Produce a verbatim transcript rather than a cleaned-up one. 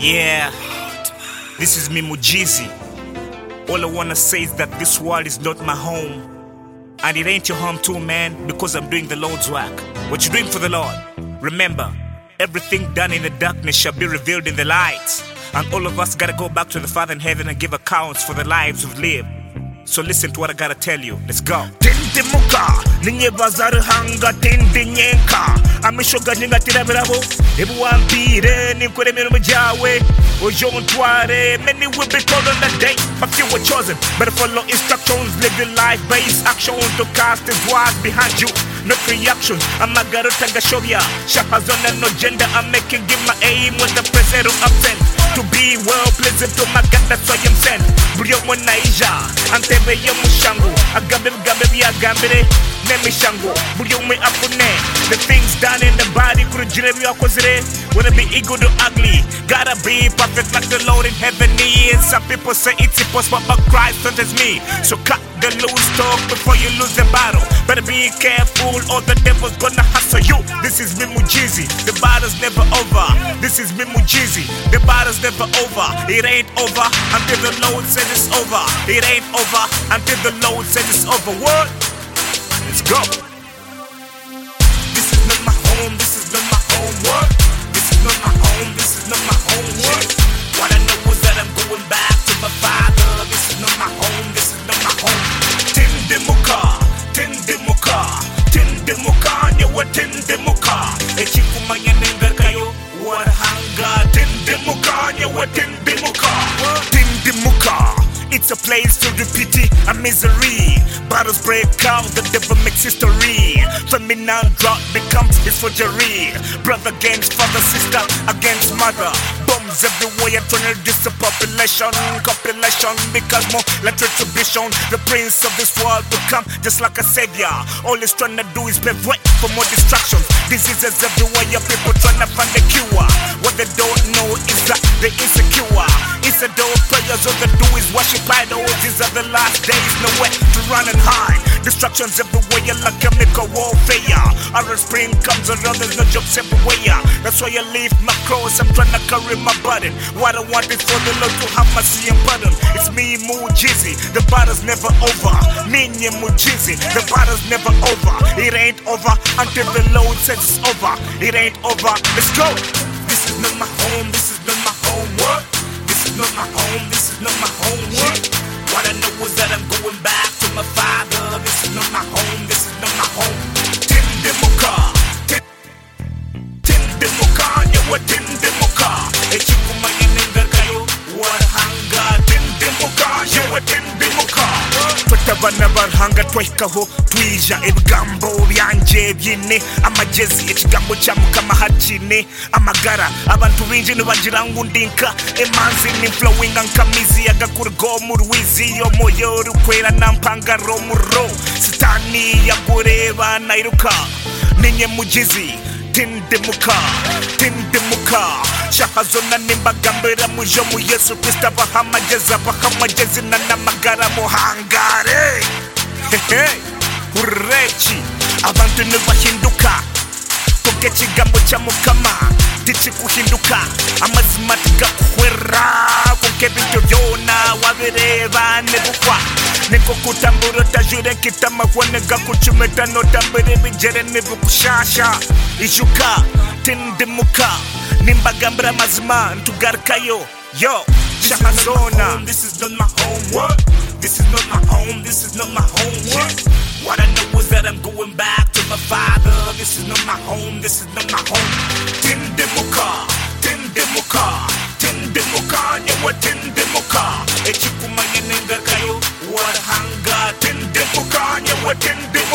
Yeah, this is me Mujizi. All I wanna say is that this world is not my home. And it ain't your home too, man, because I'm doing the Lord's work. What you doing for the Lord? Remember, everything done in the darkness shall be revealed in the light. And all of us gotta go back to the Father in heaven and give accounts for the lives we've lived. So listen to what I gotta tell you. Let's go. Tindi muka, ninye bazar hanga tindi nyenka. Amishoga ninga tirabirabo, ebu wampire ninkore miru mjawe. Ojo ntware, many will be called on the day, but few were chosen. Better follow instructions, live your life based actions. To cast his words behind you, not reaction. I'm a garota gashovia, shapazona no gender. I'm making give my aim with the present of absent. To be well pleasant to my God, that's why I'm sent. Brio monaija, antebe yo mushangu. Agambe gambe bi agambere, ne mishangu. Brio me apune. The things done in the body could jire bi akozire. Wanna be ego to ugly, gotta be perfect like the Lord in heaven is. Some people say it's impossible, but Christ sends me. So cut the loose talk before you lose the battle. Better be careful, or the devil's gonna hustle you. This is me Mujizi, the battle's never over. This is me Mujizi, the battle's never over. It ain't over until the Lord says it's over. It ain't over until the Lord says it's over. What? Let's go. This is not my home, this is not my home. What? This is not my home, this is not my home. What? What I know is that I'm going back to my Father. This is not my home, this is not my home. Tindi muka, tindi muka, tindi muka, nyewa tindi muka. Echikumanya nenga kayo, what hanga. Tindi muka, nyewa tindi muka. Tindi muka, it's a place to repeat it, a misery. Battles break out, the devil makes history. Famine and drought becomes his forgery. Brother against father, sister against mother. Bombs everywhere trying to reduce the population. Compilation because more like retribution. The prince of this world will come just like a savior. All he's trying to do is pave way for more distractions. Diseases everywhere, people trying to find the cure. What they don't know is that they're insecure. Instead of prayers, all they do is worship idols. These are the last days, nowhere to run and hide. Distractions everywhere like chemical warfare. Our spring comes around, there's no jobs everywhere. That's why I leave my cross, I'm trying to carry my burden. What I want is for the Lord to have mercy and pardon. It's me Mujizi, the battle's never over. Me and Mujizi, the battle's never over. It ain't over until the Lord says it's over. It ain't over, let's go. This is not my home, this is not my home. What? This is not my home, this is not my home. What? What I know is that I'm going back to my Father. This is not my home, this is not my home. Tindi muka, tindi muka, nyewa tindi muka. Echikumanya nenga kayo, what hanga. Tindi muka, nyewa tindi muka. Tutabana barhanga twahikaho twija ebigambo byanje byine amagezi ekigambo kya mukama hakine amagara abantu binji nibagira ngu ndinka emanzi ni flowing nkamizi agakurgo mu rwizi yo moyo rukwera nampanga ro mu ro sitani yagureba nairuka ninye Mujizi tindi muka tindi muka shahazona nimbagambira mujo mu Yesu Kristo bahamageza bahamageza na namagara muhangare hehe urechi abantu nibahinduka koke kigambo kya mukama tikikuhinduka amazima tigakuhwera koke bintu byona wabireba nebukwa niko kutambura tajure kitama kwanega kuchumeta notambere bijere nebukushasha ishuka tindi muka nimbagambira mazima ntugarukayo yo shahazona. This is not my home. What? This is not my home, this is not my home. What? What I know is that I'm going back to my Father. This is not my home, this is not my home. Tindi muka, tindi muka, tindi muka, nyewa tindi muka. Echikumanya nenga kayo, what hanga. Tindi muka, nyewa tindi muka.